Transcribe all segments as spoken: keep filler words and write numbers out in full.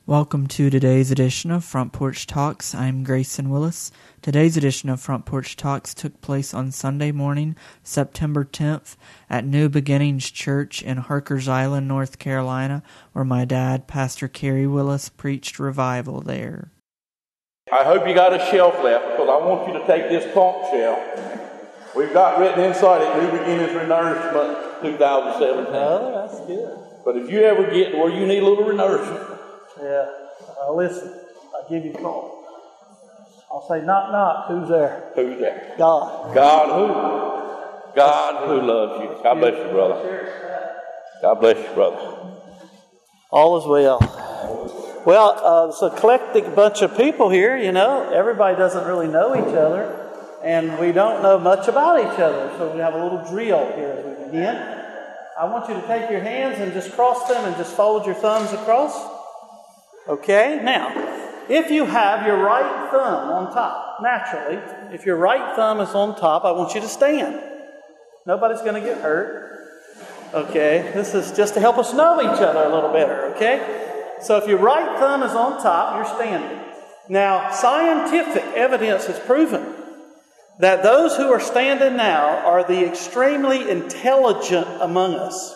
Welcome to today's edition of Front Porch Talks. I'm Grayson Willis. Today's edition of Front Porch Talks took place on Sunday morning, September tenth, at New Beginnings Church in Harkers Island, North Carolina, where my dad, Pastor Kerry Willis, preached revival there. I hope you got a shelf left, because I want you to take this conch shell. We've got written inside it, New Beginnings Renourishment two thousand seventeen. Oh, that's good. But if you ever get to where you need a little renourishment, yeah, uh, listen, I'll give you a call. I'll say, knock, knock, who's there? Who's there? God. God who? God who loves you. God bless you, brother. God bless you, brother. All is well. Well, uh, it's an eclectic bunch of people here, you know. Everybody doesn't really know each other, and we don't know much about each other. So we have a little drill here as we begin. I want you to take your hands and just cross them and just fold your thumbs across. Okay, now, if you have your right thumb on top, naturally, if your right thumb is on top, I want you to stand. Nobody's going to get hurt. Okay, this is just to help us know each other a little better, okay? So if your right thumb is on top, you're standing. Now, scientific evidence has proven that those who are standing now are the extremely intelligent among us.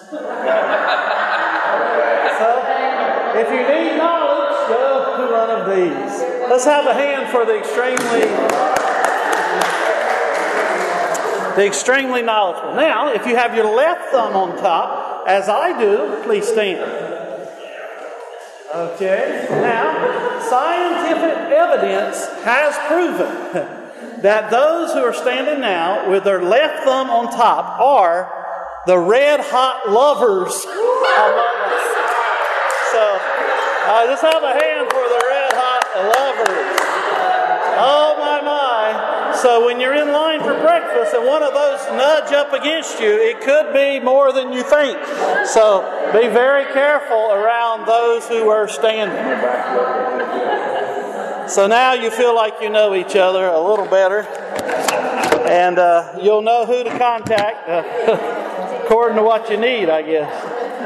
So, if you need knowledge, go to one of these. Let's have a hand for the extremely, the extremely knowledgeable. Now, if you have your left thumb on top, as I do, please stand. Okay. Now, scientific evidence has proven that those who are standing now with their left thumb on top are the red hot lovers among us. So, uh, just have a hand for the red hot lovers. Oh my my. So when you're in line for breakfast and one of those nudge up against you, it could be more than you think. So be very careful around those who are standing. So now you feel like you know each other a little better. And uh, you'll know who to contact uh, according to what you need, I guess.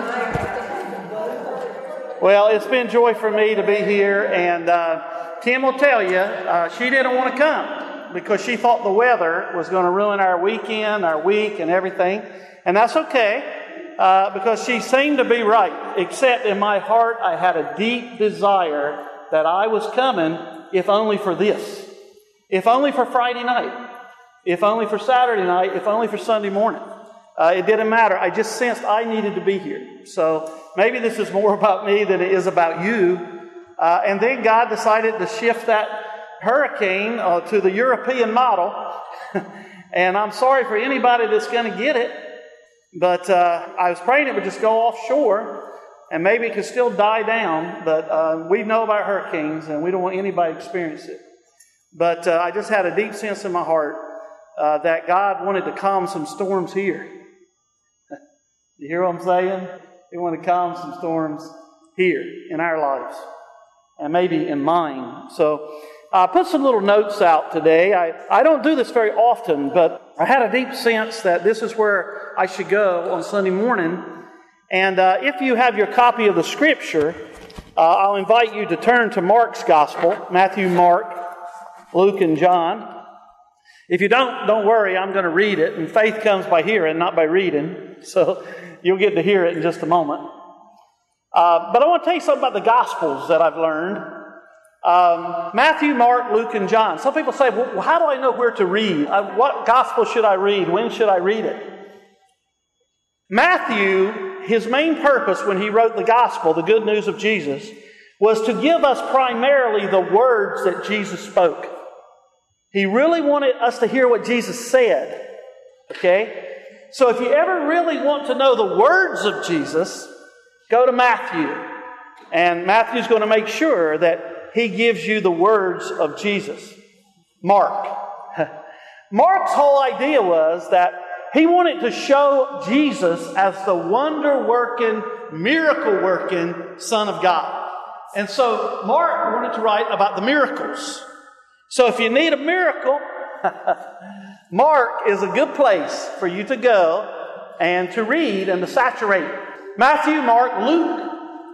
Well, it's been joy for me to be here, and uh, Kim will tell you, uh, she didn't want to come because she thought the weather was going to ruin our weekend, our week, and everything. And that's okay, uh, because she seemed to be right, except in my heart I had a deep desire that I was coming, if only for this. If only for Friday night. If only for Saturday night. If only for Sunday morning. Uh, it didn't matter. I just sensed I needed to be here. So maybe this is more about me than it is about you. Uh, and then God decided to shift that hurricane uh, to the European model. And I'm sorry for anybody that's going to get it. But uh, I was praying it would just go offshore. And maybe it could still die down. But uh, we know about hurricanes and we don't want anybody to experience it. But uh, I just had a deep sense in my heart uh, that God wanted to calm some storms here. You hear what I'm saying? We want to calm some storms here in our lives and maybe in mine. So I put some little notes out today. I, I don't do this very often, but I had a deep sense that this is where I should go on Sunday morning. And uh, if you have your copy of the Scripture, uh, I'll invite you to turn to Mark's Gospel, Matthew, Mark, Luke, and John. If you don't, don't worry, I'm going to read it. And faith comes by hearing, not by reading. So you'll get to hear it in just a moment. Uh, but I want to tell you something about the Gospels that I've learned. Um, Matthew, Mark, Luke, and John. Some people say, well, how do I know where to read? Uh, what Gospel should I read? When should I read it? Matthew, his main purpose when he wrote the Gospel, the good news of Jesus, was to give us primarily the words that Jesus spoke. He really wanted us to hear what Jesus said. Okay? So if you ever really want to know the words of Jesus, go to Matthew. And Matthew's going to make sure that he gives you the words of Jesus. Mark. Mark's whole idea was that he wanted to show Jesus as the wonder-working, miracle-working Son of God. And so Mark wanted to write about the miracles. So if you need a miracle, Mark is a good place for you to go and to read and to saturate. Matthew, Mark, Luke.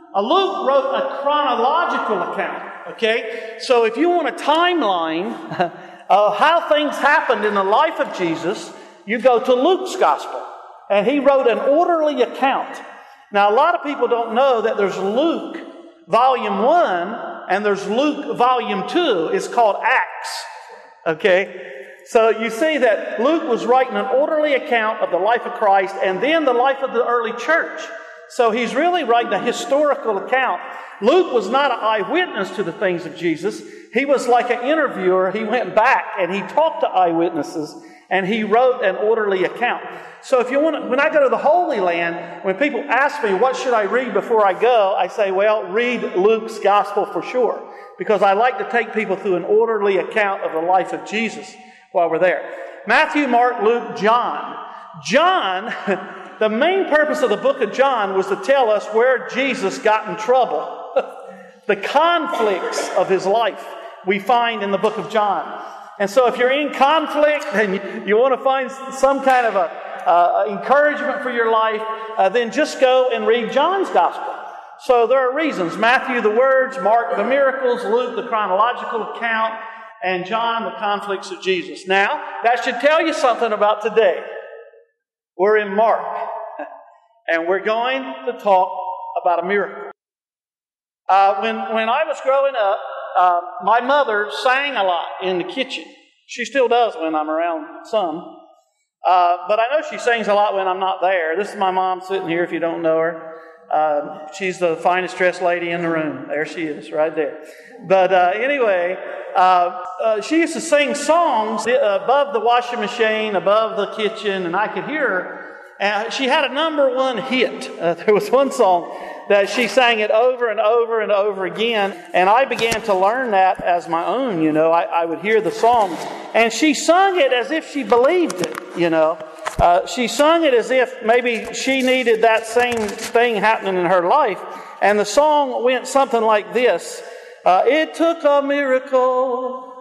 Uh, Luke wrote a chronological account, okay? So if you want a timeline of how things happened in the life of Jesus, you go to Luke's gospel. And he wrote an orderly account. Now, a lot of people don't know that there's Luke volume one and there's Luke volume two. It's called Acts, okay? So you see that Luke was writing an orderly account of the life of Christ and then the life of the early church. So he's really writing a historical account. Luke was not an eyewitness to the things of Jesus. He was like an interviewer. He went back and he talked to eyewitnesses and he wrote an orderly account. So if you want to, when I go to the Holy Land, when people ask me, what should I read before I go? I say, well, read Luke's gospel for sure. Because I like to take people through an orderly account of the life of Jesus while we're there. Matthew, Mark, Luke, John. John, the main purpose of the book of John was to tell us where Jesus got in trouble. The conflicts of his life we find in the book of John. And so if you're in conflict and you, you want to find some kind of a uh, encouragement for your life, uh, then just go and read John's gospel. So there are reasons. Matthew, the words. Mark, the miracles. Luke, the chronological account. And John, the conflicts of Jesus. Now, that should tell you something about today. We're in Mark. And we're going to talk about a miracle. Uh, when, when I was growing up, uh, my mother sang a lot in the kitchen. She still does when I'm around some. Uh, but I know she sings a lot when I'm not there. This is my mom sitting here if you don't know her. Uh, she's the finest dressed lady in the room. There she is, right there. But uh, anyway, uh, uh, she used to sing songs above the washing machine, above the kitchen, and I could hear her. And she had a number one hit. Uh, there was one song that she sang it over and over and over again, and I began to learn that as my own, you know. I, I would hear the song, and she sung it as if she believed it, you know. Uh, she sung it as if maybe she needed that same thing happening in her life. And the song went something like this. Uh, it took a miracle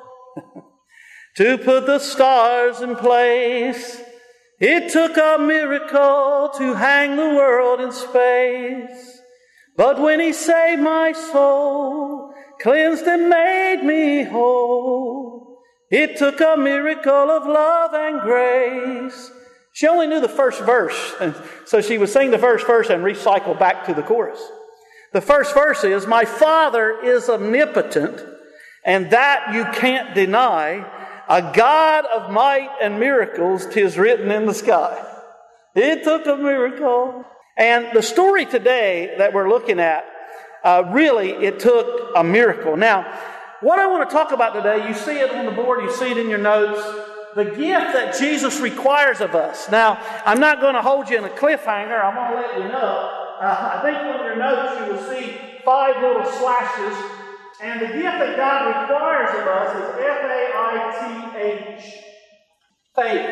to put the stars in place. It took a miracle to hang the world in space. But when he saved my soul, cleansed and made me whole, it took a miracle of love and grace. She only knew the first verse, and so she would sing the first verse and recycle back to the chorus. The first verse is, my Father is omnipotent, and that you can't deny, a God of might and miracles, 'tis written in the sky. It took a miracle. And the story today that we're looking at, uh, really, it took a miracle. Now, what I want to talk about today, you see it on the board, you see it in your notes, the gift that Jesus requires of us. Now, I'm not going to hold you in a cliffhanger. I'm going to let you know. Uh, I think on your notes you will see five little slashes. And the gift that God requires of us is F A I T H. Faith.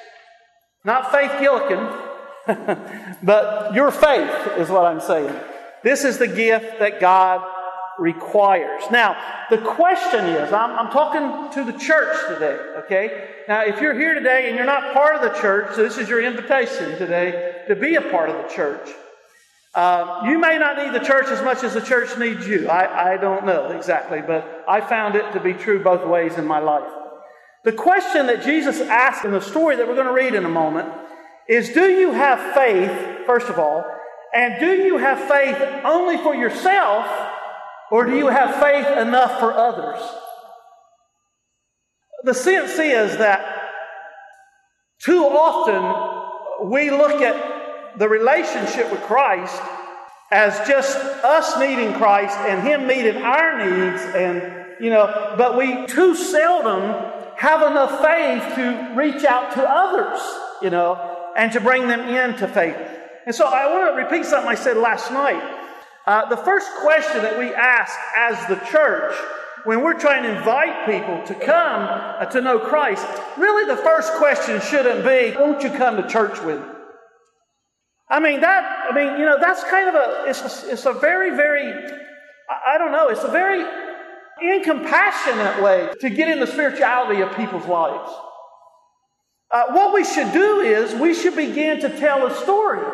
Not Faith Gillikin, but your faith is what I'm saying. This is the gift that God requires. Now, the question is, I'm, I'm talking to the church today, okay? Now, if you're here today and you're not part of the church, this is your invitation today to be a part of the church. Uh, you may not need the church as much as the church needs you. I, I don't know exactly, but I found it to be true both ways in my life. The question that Jesus asked in the story that we're going to read in a moment is, do you have faith, first of all, and do you have faith only for yourself, or do you have faith enough for others? The sense is that too often we look at the relationship with Christ as just us needing Christ and Him meeting our needs, and you know, but we too seldom have enough faith to reach out to others, you know, and to bring them into faith. And so I want to repeat something I said last night. Uh, the first question that we ask as the church when we're trying to invite people to come uh, to know Christ, really the first question shouldn't be, won't you come to church with me? I mean, that, I mean, you know, that's kind of a, it's a, it's a very, very, I, I don't know, it's a very incompassionate way to get in the spirituality of people's lives. Uh, what we should do is we should begin to tell a story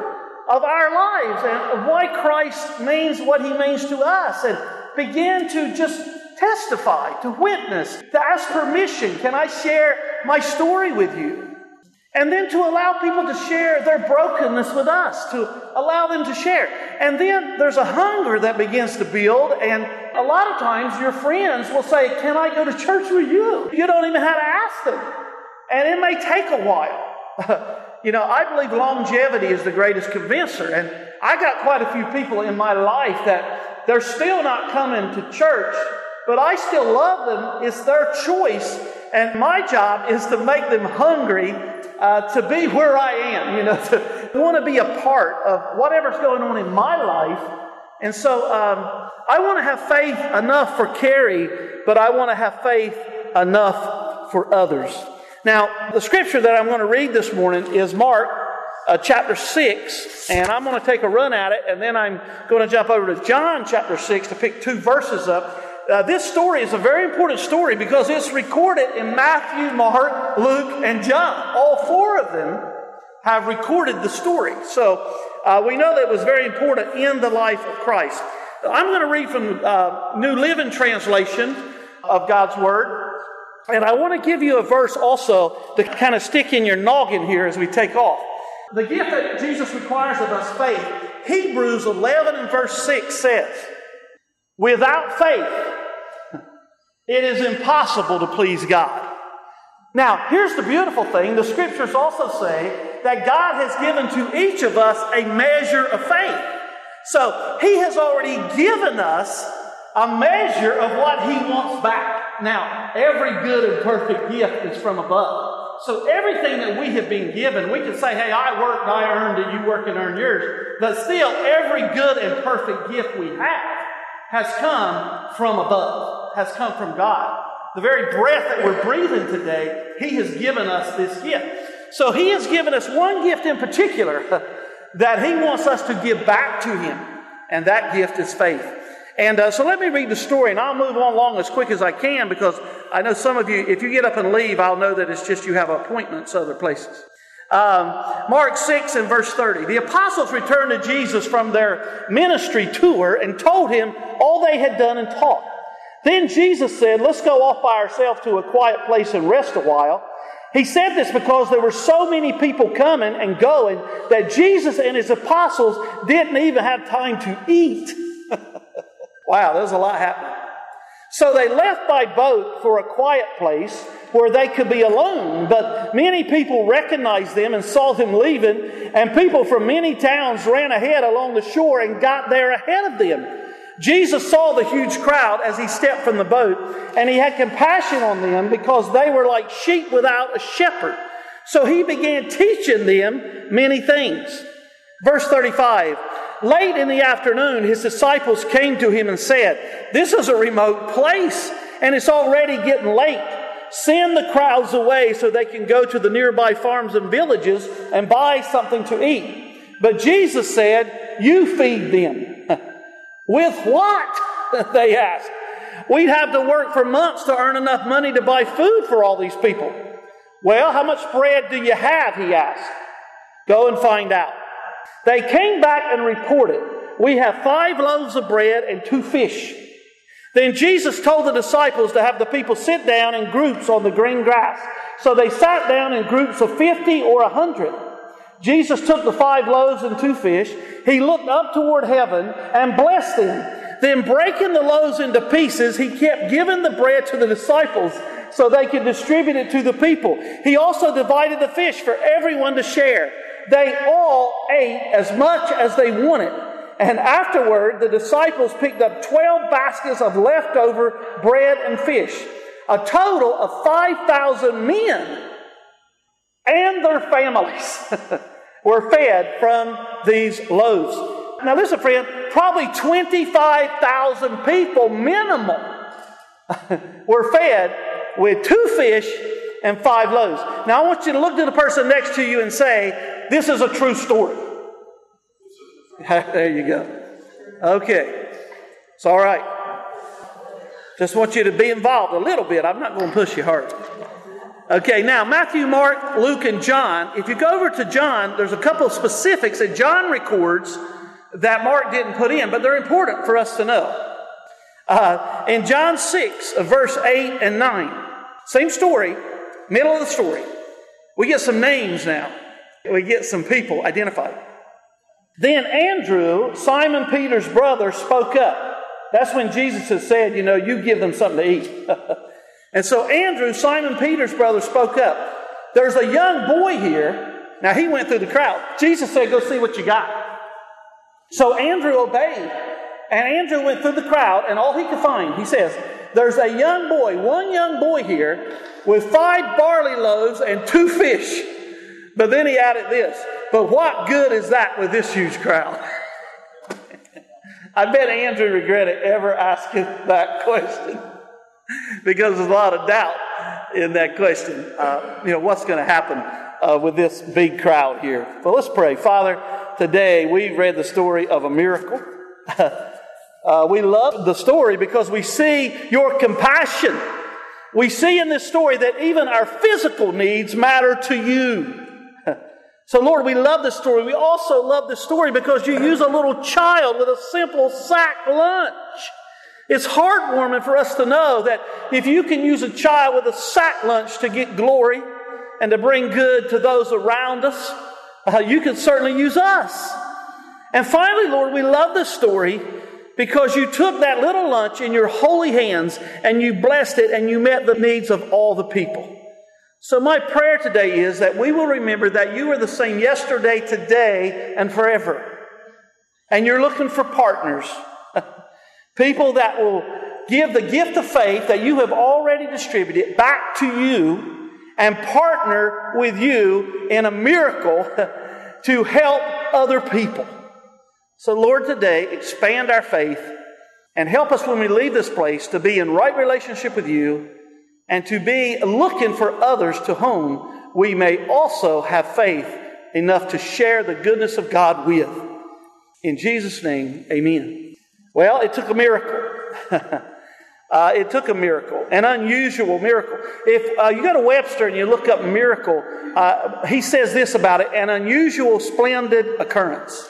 of our lives and why Christ means what He means to us, and begin to just testify, to witness, to ask permission. Can I share my story with you? And then to allow people to share their brokenness with us, to allow them to share. And then there's a hunger that begins to build, and a lot of times your friends will say, can I go to church with you? You don't even have to ask them. And it may take a while. You know, I believe longevity is the greatest convincer. And I got quite a few people in my life that they're still not coming to church, but I still love them. It's their choice. And my job is to make them hungry uh, to be where I am, you know, to want to be a part of whatever's going on in my life. And so um, I want to have faith enough for Carrie, but I want to have faith enough for others. Now, the scripture that I'm going to read this morning is Mark uh, chapter six, and I'm going to take a run at it, and then I'm going to jump over to John chapter six to pick two verses up. Uh, this story is a very important story because it's recorded in Matthew, Mark, Luke, and John. All four of them have recorded the story. So uh, we know that it was very important in the life of Christ. I'm going to read from uh, New Living Translation of God's Word. And I want to give you a verse also to kind of stick in your noggin here as we take off. The gift that Jesus requires of us, faith, Hebrews eleven and verse six says, without faith, it is impossible to please God. Now, here's the beautiful thing. The scriptures also say that God has given to each of us a measure of faith. So, He has already given us a measure of what He wants back. Now, every good and perfect gift is from above. So everything that we have been given, we can say, hey, I worked, I earned it, you work and earn yours. But still, every good and perfect gift we have has come from above, has come from God. The very breath that we're breathing today, He has given us this gift. So He has given us one gift in particular that He wants us to give back to Him. And that gift is faith. And uh, so let me read the story, and I'll move on along as quick as I can because I know some of you, if you get up and leave, I'll know that it's just you have appointments other places. Um, Mark six and verse thirty. The apostles returned to Jesus from their ministry tour and told Him all they had done and taught. Then Jesus said, let's go off by ourselves to a quiet place and rest a while. He said this because there were so many people coming and going that Jesus and His apostles didn't even have time to eat. Wow, there's a lot happening. So they left by boat for a quiet place where they could be alone. But many people recognized them and saw them leaving, and people from many towns ran ahead along the shore and got there ahead of them. Jesus saw the huge crowd as He stepped from the boat, and He had compassion on them because they were like sheep without a shepherd. So He began teaching them many things. Verse thirty-five. Late in the afternoon, His disciples came to Him and said, this is a remote place, and it's already getting late. Send the crowds away so they can go to the nearby farms and villages and buy something to eat. But Jesus said, you feed them. With what? They asked. We'd have to work for months to earn enough money to buy food for all these people. Well, how much bread do you have? He asked. Go and find out. They came back and reported, we have five loaves of bread and two fish. Then Jesus told the disciples to have the people sit down in groups on the green grass. So they sat down in groups of fifty or a hundred. Jesus took the five loaves and two fish. He looked up toward heaven and blessed them. Then breaking the loaves into pieces, He kept giving the bread to the disciples so they could distribute it to the people. He also divided the fish for everyone to share. They all ate as much as they wanted. And afterward, the disciples picked up twelve baskets of leftover bread and fish. A total of five thousand men and their families were fed from these loaves. Now listen, friend, probably twenty-five thousand people minimum were fed with two fish and five loaves. Now I want you to look to the person next to you and say, this is a true story. There you go. Okay. It's all right. Just want you to be involved a little bit. I'm not going to push you hard. Okay, now Matthew, Mark, Luke, and John. If you go over to John, there's a couple of specifics that John records that Mark didn't put in, but they're important for us to know. Uh, in John six, verse eight and nine, same story, middle of the story. We get some names now. We get some people identified. Then Andrew, Simon Peter's brother, spoke up. That's when Jesus had said, you know, you give them something to eat. And so Andrew, Simon Peter's brother, spoke up. There's a young boy here. Now he went through the crowd. Jesus said, go see what you got. So Andrew obeyed. And Andrew went through the crowd, and all he could find, he says, there's a young boy, one young boy here, with five barley loaves and two fish. But then he added this, but what good is that with this huge crowd? I bet Andrew regretted ever asking that question, because there's a lot of doubt in that question. Uh, you know, what's going to happen uh, with this big crowd here? Well, let's pray. Father, today we've read the story of a miracle. uh, we love the story because we see your compassion. We see in this story that even our physical needs matter to you. So, Lord, we love this story. We also love this story because you use a little child with a simple sack lunch. It's heartwarming for us to know that if you can use a child with a sack lunch to get glory and to bring good to those around us, uh, you can certainly use us. And finally, Lord, we love this story because you took that little lunch in your holy hands and you blessed it and you met the needs of all the people. So my prayer today is that we will remember that you are the same yesterday, today, and forever. And you're looking for partners. People that will give the gift of faith that you have already distributed back to you and partner with you in a miracle to help other people. So Lord, today, expand our faith and help us when we leave this place to be in right relationship with you and to be looking for others to whom we may also have faith enough to share the goodness of God with. In Jesus' name, amen. Well, it took a miracle. uh, it took a miracle, an unusual miracle. If uh, you go to Webster and you look up miracle, uh, he says this about it, an unusual, splendid occurrence.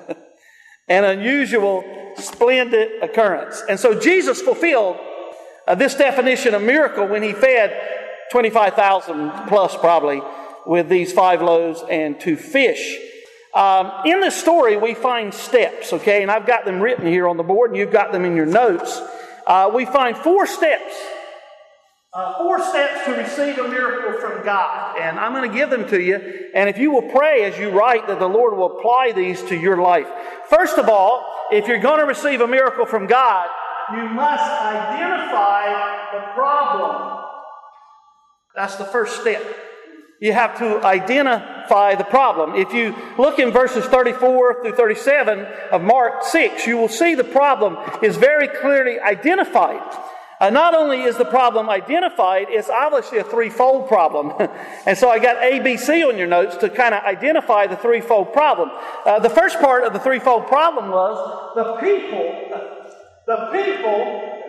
An unusual, splendid occurrence. And so Jesus fulfilled uh, this definition of miracle when he fed twenty-five thousand plus probably with these five loaves and two fish. Um, in this story, we find steps, okay? And I've got them written here on the board, and you've got them in your notes. Uh, we find four steps. Uh, four steps to receive a miracle from God. And I'm going to give them to you. And if you will pray as you write, that the Lord will apply these to your life. First of all, if you're going to receive a miracle from God, you must identify the problem. That's the first step. You have to identify the problem. If you look in verses thirty-four through thirty-seven of Mark six, you will see the problem is very clearly identified. Uh, not only is the problem identified, it's obviously a threefold problem. And so I got A, B, C on your notes to kind of identify the threefold problem. Uh, the first part of the threefold problem was the people, the people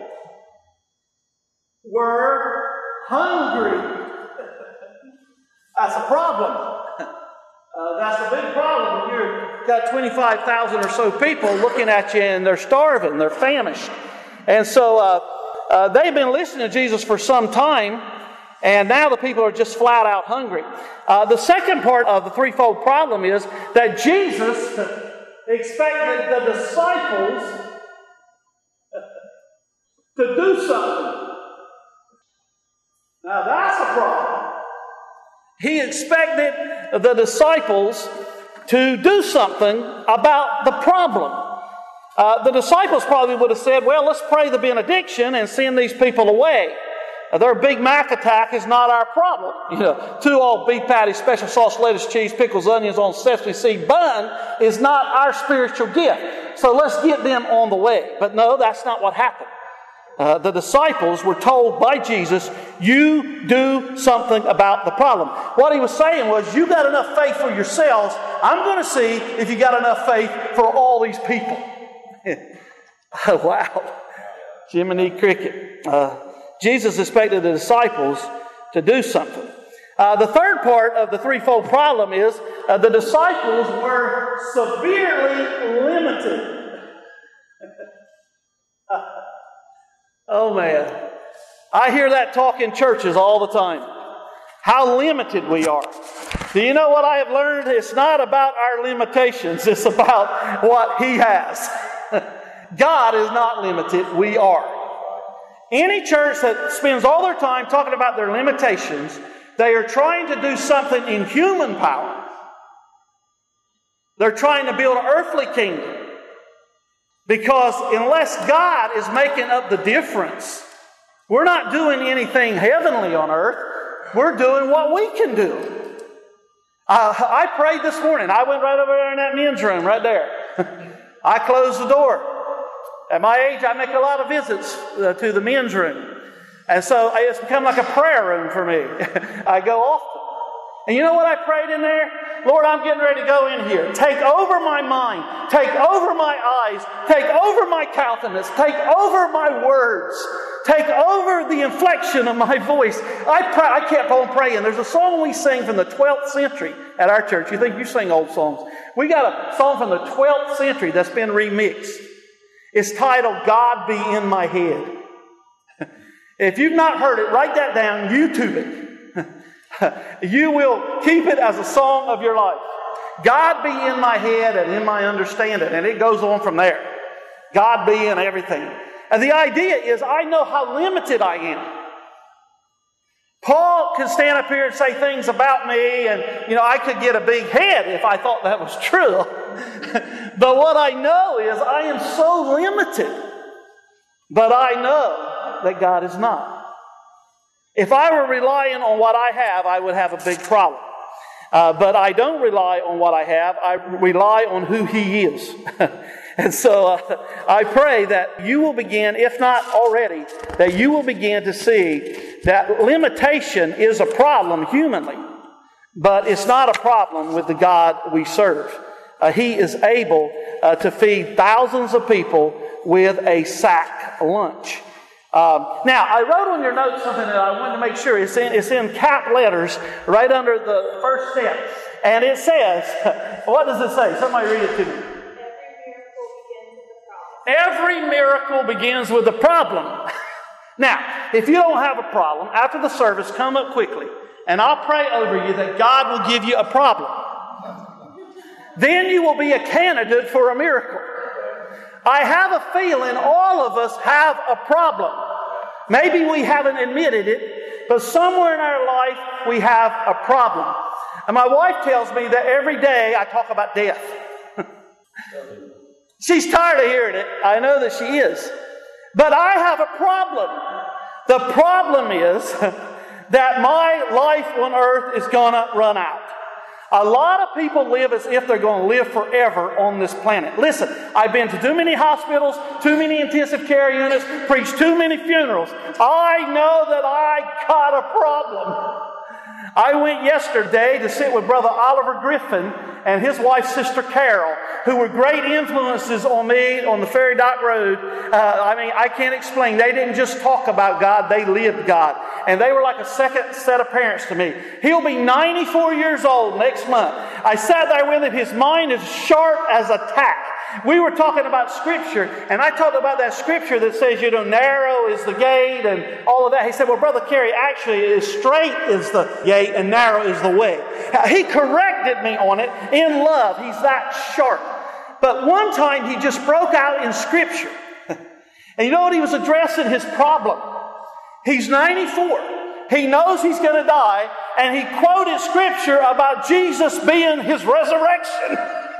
were hungry. That's a problem. Uh, that's a big problem. You've got twenty-five thousand or so people looking at you and they're starving, they're famished. And so uh, uh, they've been listening to Jesus for some time, and now the people are just flat out hungry. Uh, the second part of the threefold problem is that Jesus expected the disciples to do something. Now that's a problem. He expected the disciples to do something about the problem. Uh, the disciples probably would have said, well, let's pray the benediction and send these people away. Uh, their Big Mac attack is not our problem. You know, two all beef patties, special sauce, lettuce, cheese, pickles, onions on sesame seed bun is not our spiritual gift. So let's get them on the way. But no, that's not what happened. Uh, the disciples were told by Jesus, you do something about the problem. What he was saying was, you got enough faith for yourselves. I'm going to see if you got enough faith for all these people. Wow. Jiminy Cricket. Uh, Jesus expected the disciples to do something. Uh, the third part of the threefold problem is uh, the disciples were severely limited. Oh man, I hear that talk in churches all the time. How limited we are. Do you know what I have learned? It's not about our limitations. It's about what He has. God is not limited. We are. Any church that spends all their time talking about their limitations, they are trying to do something in human power. They're trying to build an earthly kingdom. Because unless God is making up the difference, we're not doing anything heavenly on earth. We're doing what we can do. Uh, I prayed this morning. I went right over there in that men's room right there. I closed the door. At my age, I make a lot of visits uh, to the men's room. And so it's become like a prayer room for me. I go often. And you know what I prayed in there? Lord, I'm getting ready to go in here. Take over my mind. Take over my eyes. Take over my countenance. Take over my words. Take over the inflection of my voice. I pray, I kept on praying. There's a song we sing from the twelfth century at our church. You think you sing old songs. We got a song from the twelfth century that's been remixed. It's titled, God Be in My Head. If you've not heard it, write that down, YouTube it. You will keep it as a song of your life. God be in my head and in my understanding. And it goes on from there. God be in everything. And the idea is, I know how limited I am. Paul can stand up here and say things about me, and, you know, I could get a big head if I thought that was true. But what I know is I am so limited. But I know that God is not. If I were relying on what I have, I would have a big problem. Uh, but I don't rely on what I have. I rely on who He is. And so uh, I pray that you will begin, if not already, that you will begin to see that limitation is a problem humanly. But it's not a problem with the God we serve. Uh, he is able uh, to feed thousands of people with a sack lunch. Um, now, I wrote on your notes something that I wanted to make sure. It's in, it's in cap letters right under the first step. And it says, what does it say? Somebody read it to me. Every miracle begins with a problem. Now, if you don't have a problem, after the service, come up quickly. And I'll pray over you that God will give you a problem. Then you will be a candidate for a miracle. I have a feeling all of us have a problem. Maybe we haven't admitted it, but somewhere in our life we have a problem. And my wife tells me that every day I talk about death. She's tired of hearing it. I know that she is. But I have a problem. The problem is that my life on earth is going to run out. A lot of people live as if they're going to live forever on this planet. Listen, I've been to too many hospitals, too many intensive care units, preached too many funerals. I know that I got a problem. I went yesterday to sit with Brother Oliver Griffin and his wife, Sister Carol, who were great influences on me on the Ferry Dock Road. Uh, I mean, I can't explain. They didn't just talk about God, they lived God. And they were like a second set of parents to me. He'll be ninety-four years old next month. I sat there with him. His mind is sharp as a tack. We were talking about Scripture, and I talked about that Scripture that says, you know, narrow is the gate and all of that. He said, well, Brother Kerry, actually, is straight is the gate and narrow is the way. He corrected me on it in love. He's that sharp. But one time he just broke out in Scripture. And you know what he was addressing? His problem. He's ninety-four. He knows he's going to die, and he quoted Scripture about Jesus being his resurrection.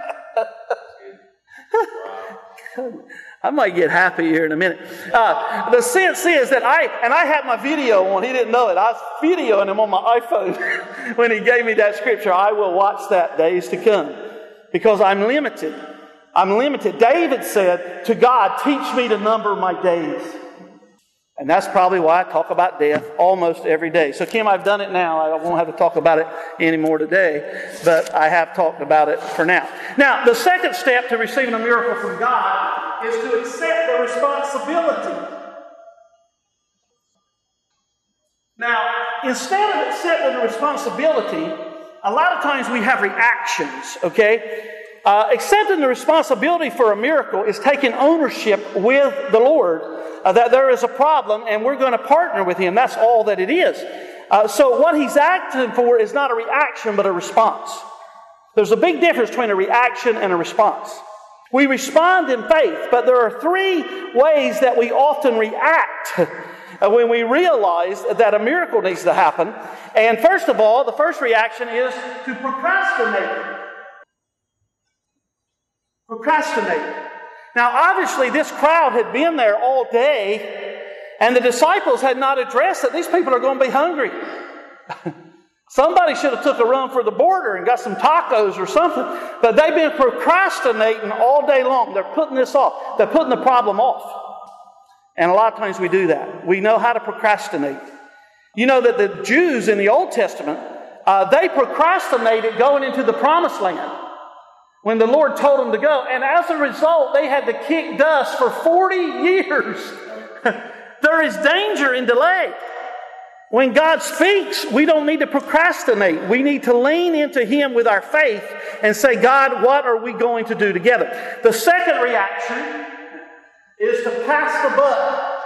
I might get happy here in a minute. Uh, the sense is that I, and I had my video on. He didn't know it. I was videoing him on my iPhone when he gave me that Scripture. I will watch that days to come because I'm limited. I'm limited. David said to God, teach me to number my days. And that's probably why I talk about death almost every day. So, Kim, I've done it now. I won't have to talk about it anymore today, but I have talked about it for now. Now, the second step to receiving a miracle from God is to accept the responsibility. Now, instead of accepting the responsibility, a lot of times we have reactions, okay? Uh, accepting the responsibility for a miracle is taking ownership with the Lord uh, that there is a problem and we're going to partner with Him. That's all that it is. Uh, so what He's acting for is not a reaction but a response. There's a big difference between a reaction and a response. We respond in faith, but there are three ways that we often react when we realize that a miracle needs to happen. And first of all, the first reaction is to procrastinate. Procrastinate. Now, obviously, this crowd had been there all day, and the disciples had not addressed that these people are going to be hungry. Somebody should have took a run for the border and got some tacos or something. But they've been procrastinating all day long. They're putting this off. They're putting the problem off. And a lot of times we do that. We know how to procrastinate. You know that the Jews in the Old Testament, uh, they procrastinated going into the Promised Land when the Lord told them to go. And as a result, they had to kick dust for forty years. There is danger in delay. When God speaks, we don't need to procrastinate. We need to lean into Him with our faith and say, God, what are we going to do together? The second reaction is to pass the buck.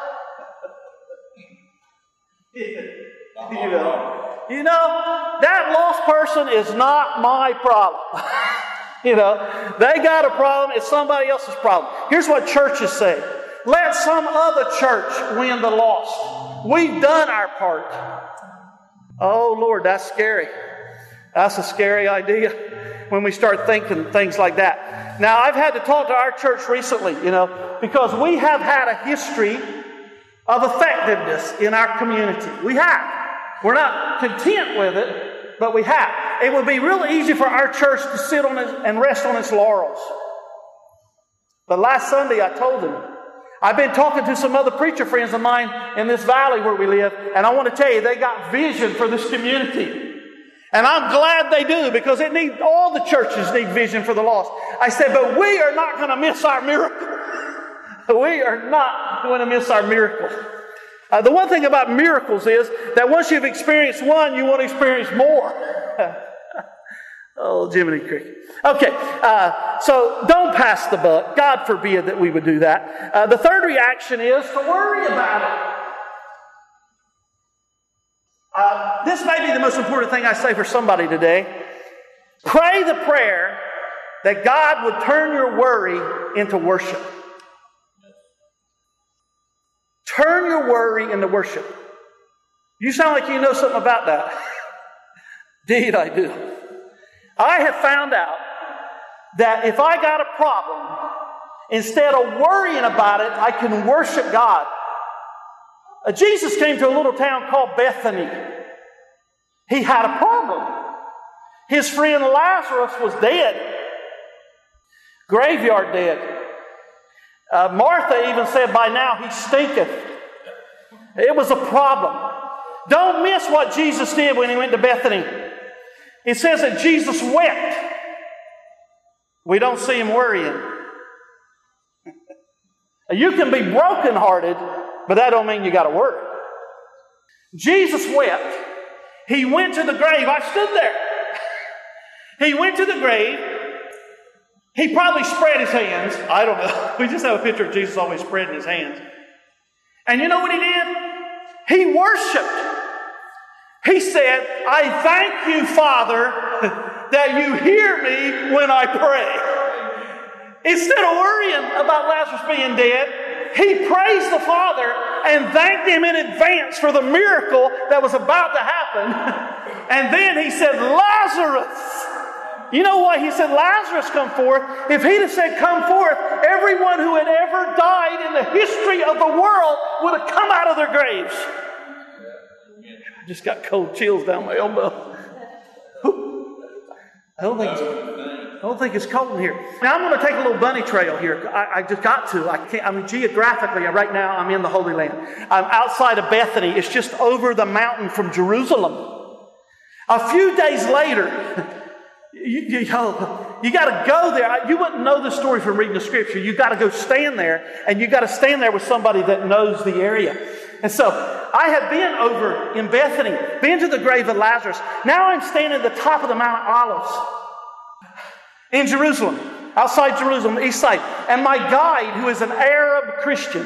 you know, you know, that lost person is not my problem. You know, they got a problem. It's somebody else's problem. Here's what churches say. Let some other church win the lost. We've done our part. Oh, Lord, that's scary. That's a scary idea when we start thinking things like that. Now, I've had to talk to our church recently, you know, because we have had a history of effectiveness in our community. We have. We're not content with it, but we have. It would be real easy for our church to sit on it and rest on its laurels. But last Sunday, I told them, I've been talking to some other preacher friends of mine in this valley where we live, and I want to tell you, they got vision for this community. And I'm glad they do, because it needs, all the churches need vision for the lost. I said, but we are not going to miss our miracle. We are not going to miss our miracle. Uh, the one thing about miracles is that once you've experienced one, you want to experience more. Oh, Jiminy Cricket. Okay, uh, so don't pass the buck. God forbid that we would do that. Uh, the third reaction is to worry about it. Uh, this may be the most important thing I say for somebody today. Pray the prayer that God would turn your worry into worship. Turn your worry into worship. You sound like you know something about that. Indeed, I do. I have found out that if I got a problem, instead of worrying about it, I can worship God. Uh, Jesus came to a little town called Bethany. He had a problem. His friend Lazarus was dead. Graveyard dead. Uh, Martha even said, by now he stinketh. It was a problem. Don't miss what Jesus did when He went to Bethany. It says that Jesus wept. We don't see Him worrying. You can be brokenhearted, but that don't mean you got to worry. Jesus wept. He went to the grave. I stood there. He went to the grave. He probably spread His hands. I don't know. We just have a picture of Jesus always spreading His hands. And you know what He did? He worshiped. He said, I thank you, Father, that you hear me when I pray. Instead of worrying about Lazarus being dead, he praised the Father and thanked Him in advance for the miracle that was about to happen. And then he said, Lazarus. You know why he said, Lazarus, come forth? If he'd have said, come forth, everyone who had ever died in the history of the world would have come out of their graves. I just got cold chills down my elbow. I don't think it's, I don't think it's cold in here. Now I'm going to take a little bunny trail here. I, I just got to. I can't. I mean, geographically, right now I'm in the Holy Land. I'm outside of Bethany. It's just over the mountain from Jerusalem. A few days later, you, you, you got to go there. You wouldn't know this story from reading the Scripture. You got to go stand there, and you got to stand there with somebody that knows the area. And so I had been over in Bethany, been to the grave of Lazarus. Now I'm standing at the top of the Mount Olives in Jerusalem, outside Jerusalem, the east side. And my guide, who is an Arab Christian,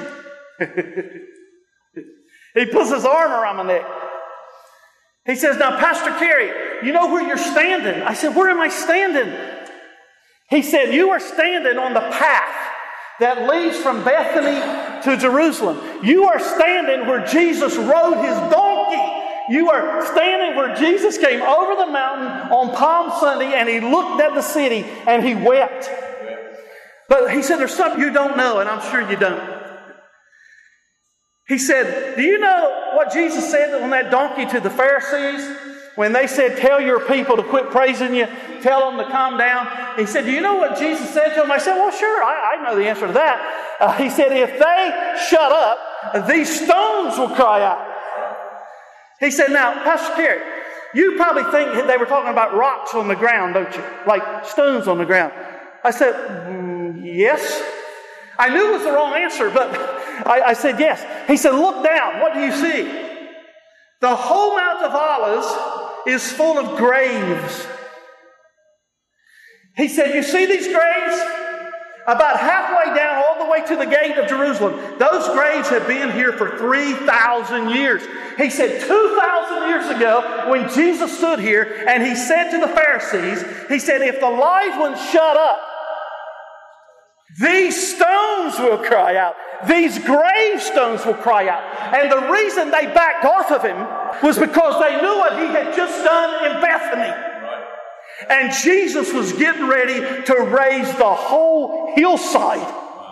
he puts his arm around my neck. He says, now, Pastor Kerry, you know where you're standing? I said, where am I standing? He said, you are standing on the path that leads from Bethany to Jerusalem. You are standing where Jesus rode his donkey. You are standing where Jesus came over the mountain on Palm Sunday and he looked at the city and he wept. But he said, there's something you don't know, and I'm sure you don't. He said, do you know what Jesus said on that donkey to the Pharisees? When they said, tell your people to quit praising you, tell them to calm down. He said, do you know what Jesus said to them? I said, well, sure, I, I know the answer to that. Uh, he said, if they shut up, these stones will cry out. He said, now, Pastor Kerry, you probably think they were talking about rocks on the ground, don't you? Like stones on the ground. I said, mm, yes. I knew it was the wrong answer, but I, I said yes. He said, look down. What do you see? The whole Mount of Olives is full of graves. He said, you see these graves? About halfway down, all the way to the gate of Jerusalem, those graves have been here for three thousand years. He said, two thousand years ago, when Jesus stood here and he said to the Pharisees, he said, if the live ones shut up, these stones will cry out. These gravestones will cry out. And the reason they backed off of him was because they knew what he had just done in Bethany. And Jesus was getting ready to raise the whole hillside.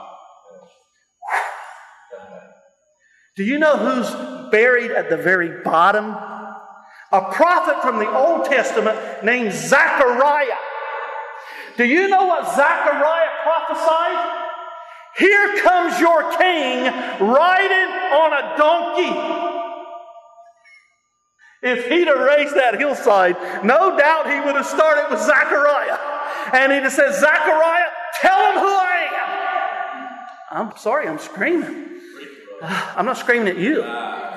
Do you know who's buried at the very bottom? A prophet from the Old Testament named Zechariah. Do you know what Zechariah prophesied? Here comes your king riding on a donkey. If he'd have raised that hillside, no doubt he would have started with Zechariah. And he'd have said, Zechariah, tell him who I am. I'm sorry, I'm screaming. I'm not screaming at you.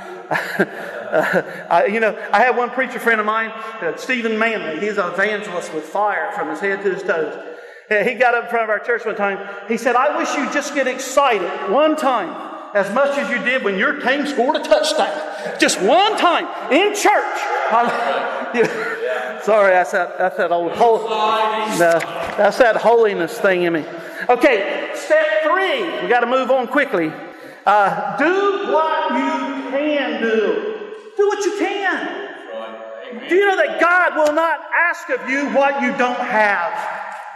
uh, I, you know, I have one preacher friend of mine, uh, Stephen Manley. He's an evangelist with fire from his head to his toes. He got up in front of our church one time. He said, I wish you'd just get excited one time as much as you did when your team scored a touchdown. Just one time in church. Yeah. Sorry, that's that, that's that old hol- no, that's that holiness thing in me. Okay, step three. We got to move on quickly. Uh, do what you can do. Do what you can. Do you know that God will not ask of you what you don't have?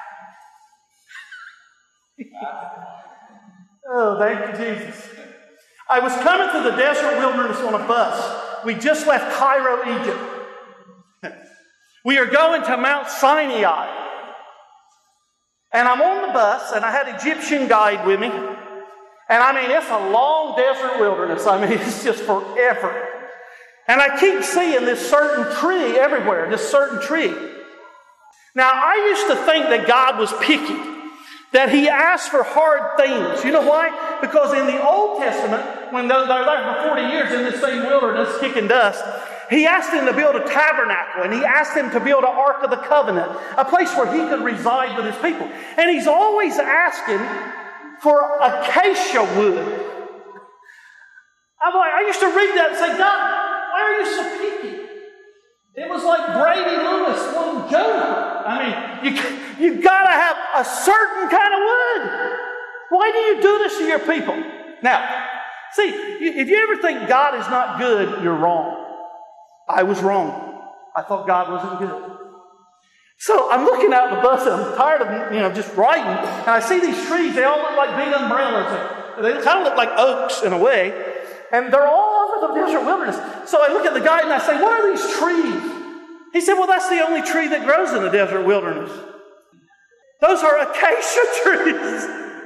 Oh, thank you, Jesus. I was coming to the desert wilderness on a bus. We just left Cairo, Egypt. We are going to Mount Sinai. And I'm on the bus, and I had an Egyptian guide with me. And I mean, it's a long desert wilderness. I mean, it's just forever. And I keep seeing this certain tree everywhere, this certain tree. Now, I used to think that God was picky, that he asked for hard things. You know why? Because in the Old Testament, when they were there for forty years in this same wilderness kicking dust, he asked him to build a tabernacle, and he asked him to build an Ark of the Covenant, a place where he could reside with his people. And he's always asking for acacia wood. I'm like, I used to read that and say, God, why are you so picky? It was like Brady Lewis on Jonah. I mean, you you got to have a certain kind of wood. Why do you do this to your people? Now, see, if you ever think God is not good, you're wrong. I was wrong. I thought God wasn't good. So I'm looking out the bus and I'm tired of, you know, just riding, and I see these trees. They all look like big umbrellas. They kind of look like oaks in a way, and they're all over the desert wilderness. So I look at the guy and I say, what are these trees? He said, well, that's the only tree that grows in the desert wilderness. Those are acacia trees.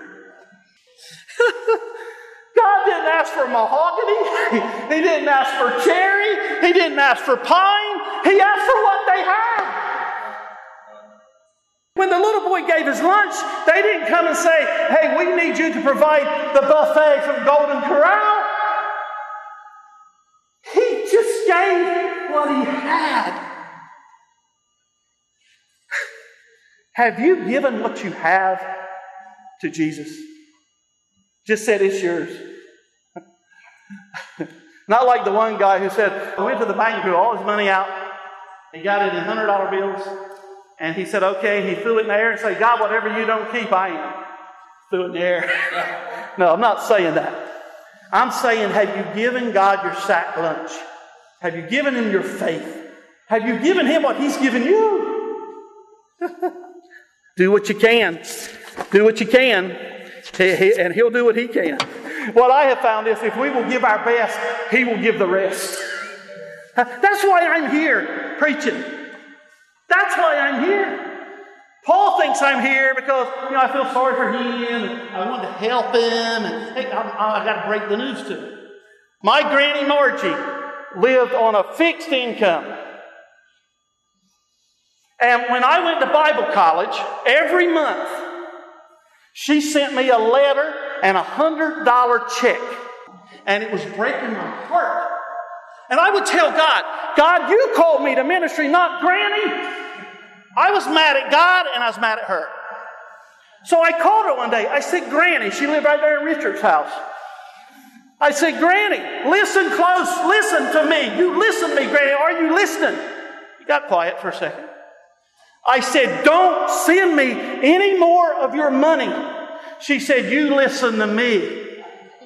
God didn't ask for mahogany. He didn't ask for cherry. He didn't ask for pine. He asked for what they had. When the little boy gave his lunch, they didn't come and say, hey, we need you to provide the buffet from Golden Corral. just gave what he had. Have you given what you have to Jesus? Just said it's yours. Not like the one guy who said, I went to the bank and drew all his money out. He got it in one hundred dollar bills. And he said, okay, he threw it in the air and said, God, whatever you don't keep, I am. Threw it in the air. No, I'm not saying that. I'm saying, have you given God your sack lunch? Have you given him your faith? Have you given him what he's given you? Do what you can. Do what you can. He, he, and he'll do what he can. What I have found is if we will give our best, he will give the rest. That's why I'm here preaching. That's why I'm here. Paul thinks I'm here because, you know, I feel sorry for him and I want to help him and hey, I'm, I got to break the news to him. My Granny Margie lived on a fixed income. And when I went to Bible college, every month, she sent me a letter and a one hundred dollar check. And it was breaking my heart. And I would tell God, God, you called me to ministry, not Granny. I was mad at God and I was mad at her. So I called her one day. I said, Granny, she lived right there in Richard's house. I said, Granny, listen close, listen to me. You listen to me, Granny. Are you listening? You got quiet for a second. I said, don't send me any more of your money. She said, you listen to me.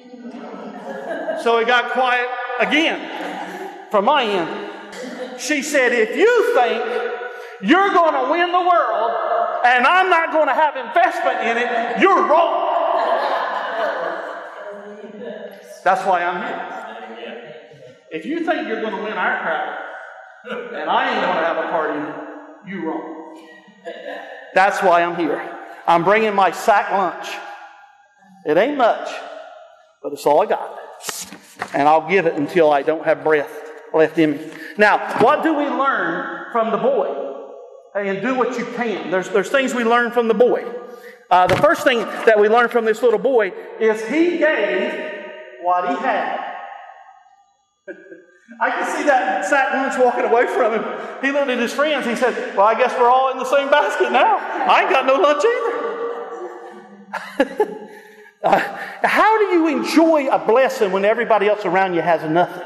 So it got quiet again from my end. She said, if you think you're going to win the world and I'm not going to have investment in it, you're wrong. That's why I'm here. If you think you're going to win our crowd and I ain't going to have a part in it, you're wrong. That's why I'm here. I'm bringing my sack lunch. It ain't much, but it's all I got. And I'll give it until I don't have breath left in me. Now, what do we learn from the boy? And do what you can. There's, there's things we learn from the boy. Uh, the first thing that we learn from this little boy is he gave what he had. I can see that sack lunch walking away from him. He looked at his friends. He said, well, I guess we're all in the same basket now. I ain't got no lunch either. uh, how do you enjoy a blessing when everybody else around you has nothing?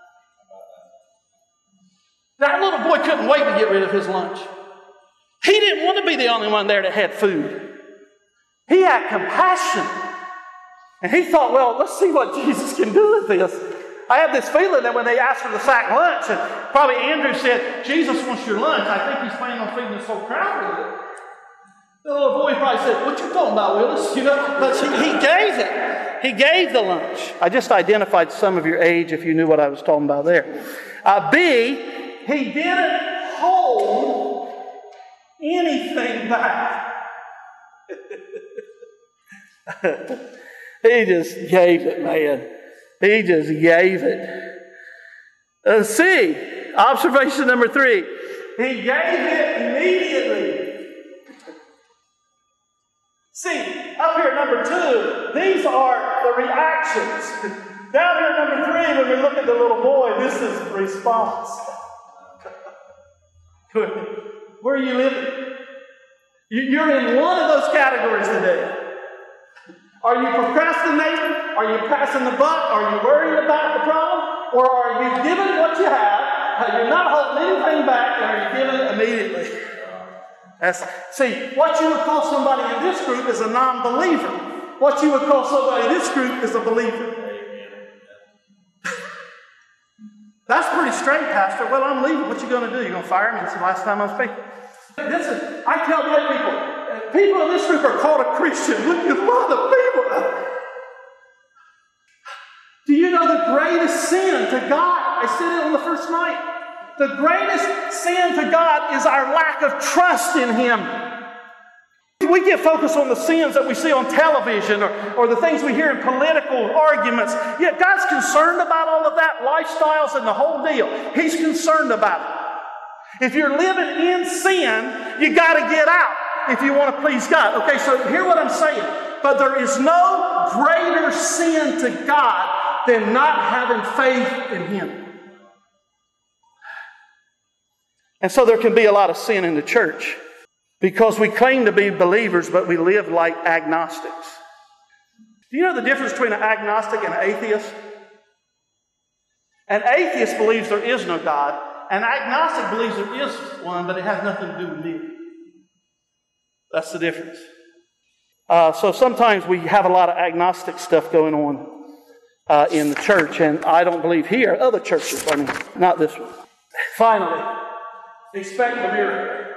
That little boy couldn't wait to get rid of his lunch. He didn't want to be the only one there that had food. He had compassion. And he thought, well, let's see what Jesus can do with this. I have this feeling that when they asked for the sack lunch, and probably Andrew said, Jesus wants your lunch. I think he's planning on feeding this whole crowd with it. The little boy probably said, what you talking about, Willis? You know, but he, he gave it. He gave the lunch. I just identified some of your age if you knew what I was talking about there. Uh, B, he didn't hold anything back. He just gave it, man. He just gave it. Uh, C, observation number three. He gave it immediately. C, up here at number two, these are the reactions. Down here at number three, when we look at the little boy, this is response. Where are you living? You're in one of those categories today. Are you procrastinating? Are you passing the buck? Are you worried about the problem? Or are you giving what you have? Are you not holding anything back? And are you giving it immediately? That's, see, what you would call somebody in this group is a non-believer. What you would call somebody in this group is a believer. That's pretty straight, Pastor. Well, I'm leaving. What you going to do? You're going to fire me? It's the last time I'm speaking. Listen, I tell white people, people in this group are called a Christian. Look at a lot of people. Do you know the greatest sin to God? I said it on the first night. The greatest sin to God is our lack of trust in Him. We get focused on the sins that we see on television or, or the things we hear in political arguments. Yet God's concerned about all of that, lifestyles and the whole deal. He's concerned about it. If you're living in sin, you got to get out if you want to please God. Okay, so hear what I'm saying. But there is no greater sin to God than not having faith in Him. And so there can be a lot of sin in the church because we claim to be believers, but we live like agnostics. Do you know the difference between an agnostic and an atheist? An atheist believes there is no God. An agnostic believes there is one, but it has nothing to do with me. That's the difference. Uh, so sometimes we have a lot of agnostic stuff going on uh, in the church, and I don't believe here. Other churches, I mean, not this one. Finally, expect the miracle.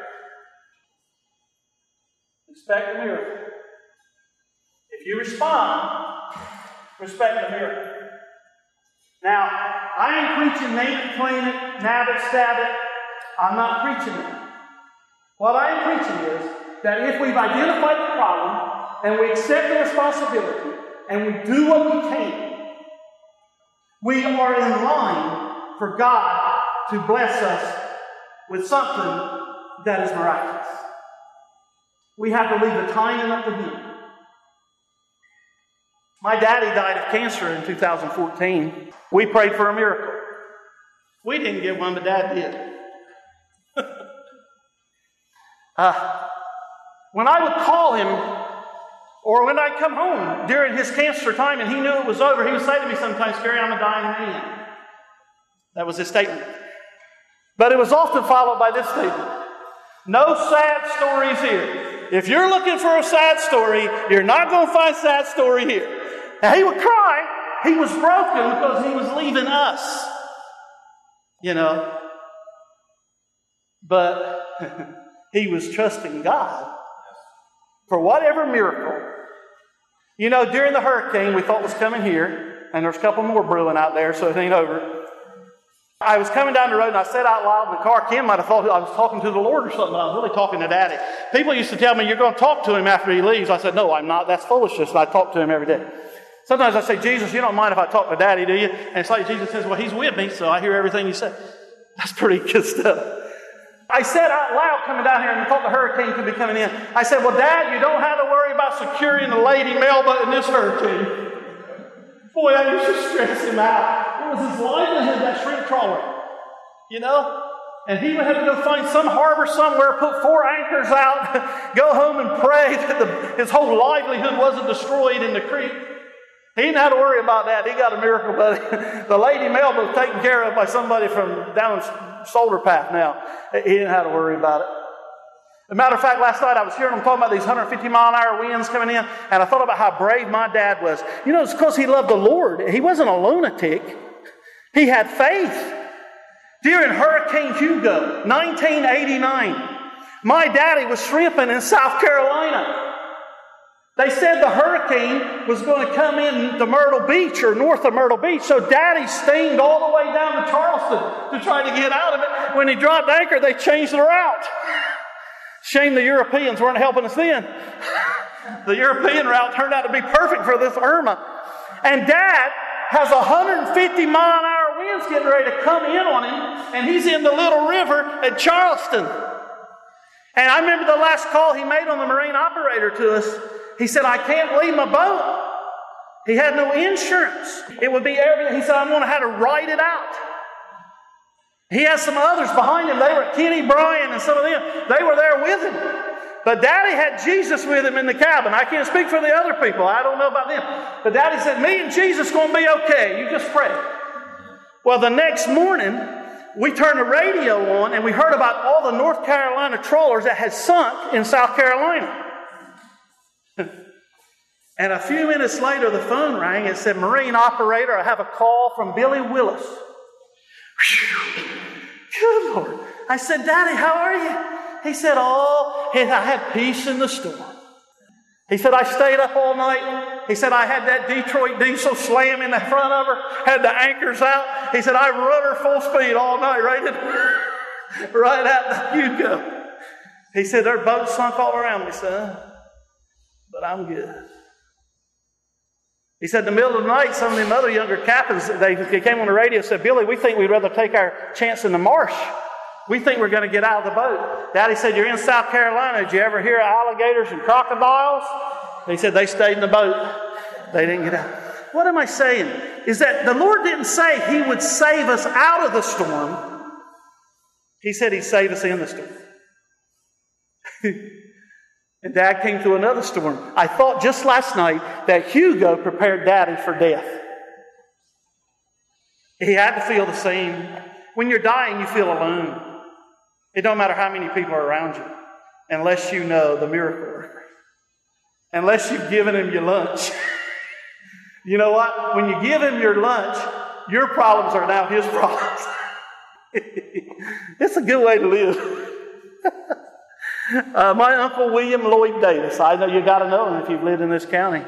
Expect the miracle. If you respond, respect the miracle. Now, I ain't preaching name it, claim it, nab it, stab it. I'm not preaching it. What I am preaching is that if we've identified the problem and we accept the responsibility and we do what we can, we are in line for God to bless us with something that is miraculous. We have to leave the timing up to Him. My daddy died of cancer in two thousand fourteen. We prayed for a miracle. We didn't get one, but Dad did. uh, when I would call him, or when I'd come home during his cancer time and he knew it was over, he would say to me sometimes, "Gary, I'm a dying man." That was his statement. But it was often followed by this statement: "No sad stories here. If you're looking for a sad story, you're not going to find a sad story here." Now, he would cry. He was broken because he was leaving us. You know. But he was trusting God for whatever miracle. You know, during the hurricane we thought was coming here, and there's a couple more brewing out there, so it ain't over. I was coming down the road and I said out loud in the car, Kim might have thought I was talking to the Lord or something, but I was really talking to Daddy. People used to tell me, "You're going to talk to him after he leaves." I said, "No, I'm not. That's foolishness." And I talk to him every day. Sometimes I say, "Jesus, you don't mind if I talk to Daddy, do you?" And it's like Jesus says, "Well, he's with me, so I hear everything you say." That's pretty good stuff. I said out loud coming down here, and I thought the hurricane could be coming in. I said, "Well, Dad, you don't have to worry about securing the lady mailboat in this hurricane." Boy, that used to stress him out. It was his livelihood, that shrimp trawler. You know? And he would have to go find some harbor somewhere, put four anchors out, go home and pray that the, his whole livelihood wasn't destroyed in the creek. He didn't have to worry about that. He got a miracle, but the lady mailboat taken care of by somebody from down Soldier Path now. He didn't have to worry about it. As a matter of fact, last night I was hearing them talking about these one hundred fifty mile an hour winds coming in, and I thought about how brave my dad was. You know, it's because he loved the Lord. He wasn't a lunatic. He had faith. During Hurricane Hugo, nineteen eighty-nine, my daddy was shrimping in South Carolina. They said the hurricane was going to come in to Myrtle Beach or north of Myrtle Beach, so Daddy steamed all the way down to Charleston to try to get out of it. When he dropped anchor, they changed the route. Shame the Europeans weren't helping us then. The European route turned out to be perfect for this Irma. And Dad has one hundred fifty mile an hour winds getting ready to come in on him, and he's in the Little River at Charleston. And I remember the last call he made on the marine operator to us. He said, "I can't leave my boat." He had no insurance. It would be everything. He said, "I'm going to have to ride it out." He has some others behind him. They were Kenny Bryan and some of them. They were there with him. But Daddy had Jesus with him in the cabin. I can't speak for the other people. I don't know about them. But Daddy said, "Me and Jesus going to be okay. You just pray." Well, the next morning, we turned the radio on and we heard about all the North Carolina trawlers that had sunk in South Carolina. And a few minutes later, the phone rang. It said, "Marine operator, I have a call from Billy Willis." Whew. Good Lord. I said, "Daddy, how are you?" He said, "Oh, I had peace in the storm." He said, "I stayed up all night." He said, "I had that Detroit diesel slam in the front of her, had the anchors out." He said, "I run her full speed all night, right, in, right out the Hugo." He said, "Their boat sunk all around me, son, but I'm good." He said, in the middle of the night, some of them other younger captains, they, they came on the radio and said, "Billy, we think we'd rather take our chance in the marsh. We think we're going to get out of the boat." Daddy said, "You're in South Carolina. Did you ever hear of alligators and crocodiles?" He said, "They stayed in the boat. They didn't get out." What am I saying? Is that the Lord didn't say He would save us out of the storm. He said he'd save us in the storm. And Dad came through another storm. I thought just last night that Hugo prepared Daddy for death. He had to feel the same. When you're dying, you feel alone. It don't matter how many people are around you, unless you know the miracle worker. Unless you've given him your lunch. You know what? When you give him your lunch, your problems are now his problems. It's a good way to live. uh, my Uncle William Lloyd Davis. I know you got to know him if you've lived in this county.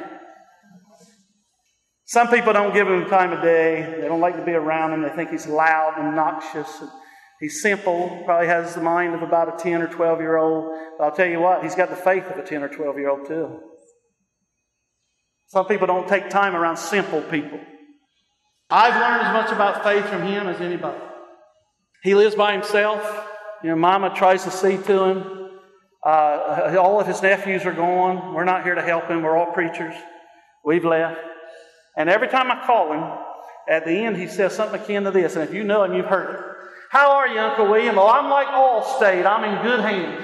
Some people don't give him time of day. They don't like to be around him. They think he's loud and obnoxious. And he's simple. Probably has the mind of about a ten or twelve year old. But I'll tell you what, he's got the faith of a ten or twelve year old too. Some people don't take time around simple people. I've learned as much about faith from him as anybody. He lives by himself. You know, Mama tries to see to him. Uh, all of his nephews are gone. We're not here to help him. We're all preachers. We've left. And every time I call him, at the end he says something akin to this. And if you know him, you've heard it. How are you, Uncle William? Oh, I'm like Allstate. I'm in good hands.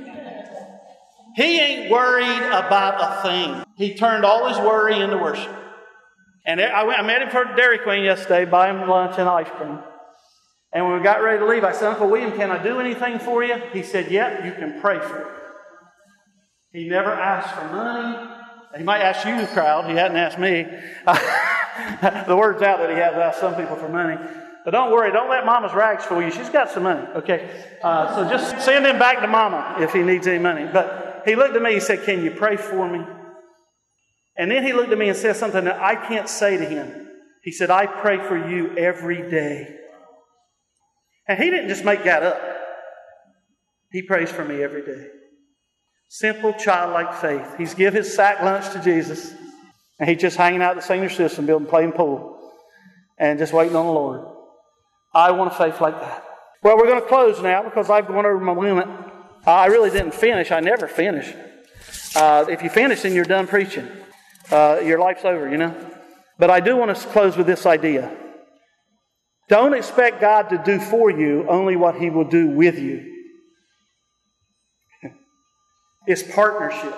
He ain't worried about a thing. He turned all his worry into worship. And I, went, I met him for Dairy Queen yesterday, buy him lunch and ice cream. And when we got ready to leave, I said, Uncle William, can I do anything for you? He said, yep, you can pray for it. He never asked for money. He might ask you, the crowd. He hadn't asked me. The word's out that he has asked some people for money. But don't worry, don't let Mama's rags fool you. She's got some money, okay? Uh, so just send him back to Mama if he needs any money. But he looked at me, he said, can you pray for me? And then he looked at me and said something that I can't say to him. He said, I pray for you every day. And he didn't just make that up. He prays for me every day. Simple, childlike faith. He's give his sack lunch to Jesus. And he's just hanging out at the senior citizen building, playing pool. And just waiting on the Lord. I want a faith like that. Well, we're going to close now because I've gone over my limit. Uh, I really didn't finish. I never finish. Uh, if you finish, then you're done preaching. Uh, your life's over, you know. But I do want to close with this idea. Don't expect God to do for you only what He will do with you. It's partnership.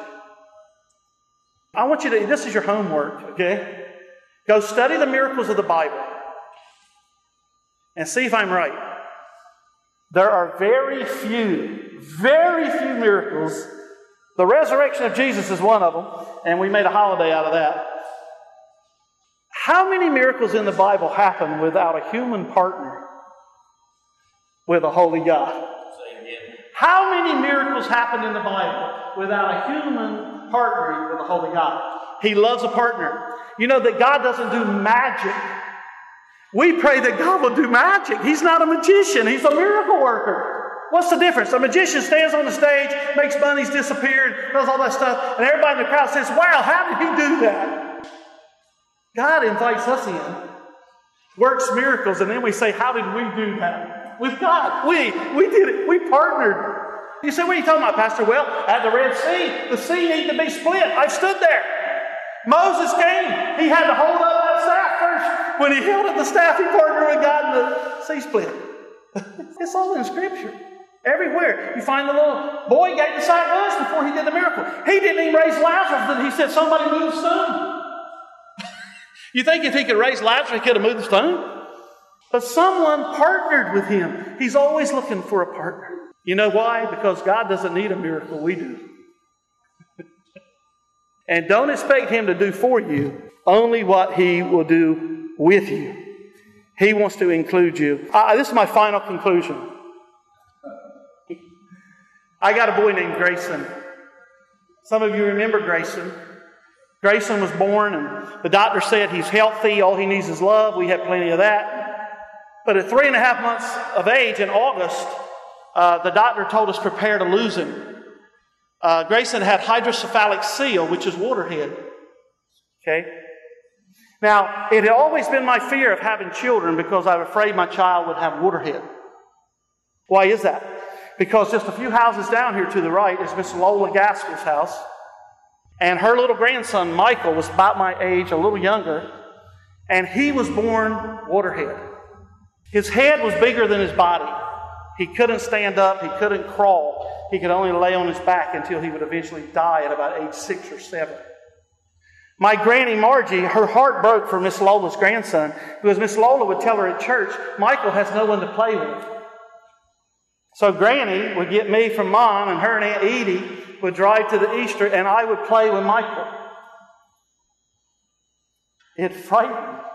I want you to, this is your homework, okay? Go study the miracles of the Bible and see if I'm right. There are very few, very few miracles. The resurrection of Jesus is one of them, and we made a holiday out of that. How many miracles in the Bible happen without a human partner with a holy God? How many miracles happen in the Bible without a human partnering with a holy God? He loves a partner. You know that God doesn't do magic. We pray that God will do magic. He's not a magician. He's a miracle worker. What's the difference? A magician stands on the stage, makes bunnies disappear, and does all that stuff, and everybody in the crowd says, wow, how did he do that? God invites us in, works miracles, and then we say, how did we do that? With God. We, we did it. We partnered. You say, what are you talking about, Pastor? Well, at the Red Sea, the sea needed to be split. I stood there. Moses came. He had to hold up that staff first. When he held up the staff, he partnered with God and the sea split. It's all in Scripture. Everywhere. You find the little boy gave the sack lunch before he did the miracle. He didn't even raise Lazarus. Then he said, somebody move the stone. You think if he could raise Lazarus, he could have moved the stone? But someone partnered with him. He's always looking for a partner. You know why? Because God doesn't need a miracle. We do. And don't expect Him to do for you only what He will do with you. He wants to include you. Uh, this is my final conclusion. I got a boy named Grayson. Some of you remember Grayson. Grayson was born and the doctor said he's healthy. All he needs is love. We have plenty of that. But at three and a half months of age in August, uh, the doctor told us prepare to lose him. Uh, Grayson had hydrocephalic seal, which is waterhead. Okay? Now, it had always been my fear of having children because I was afraid my child would have waterhead. Why is that? Because just a few houses down here to the right is Miss Lola Gaskell's house. And her little grandson, Michael, was about my age, a little younger. And he was born waterhead. His head was bigger than his body. He couldn't stand up. He couldn't crawl. He could only lay on his back until he would eventually die at about age six or seven. My Granny Margie, her heart broke for Miss Lola's grandson because Miss Lola would tell her at church, Michael has no one to play with. So Granny would get me from Mom, and her and Aunt Edie would drive to the Easter, and I would play with Michael. It frightened me.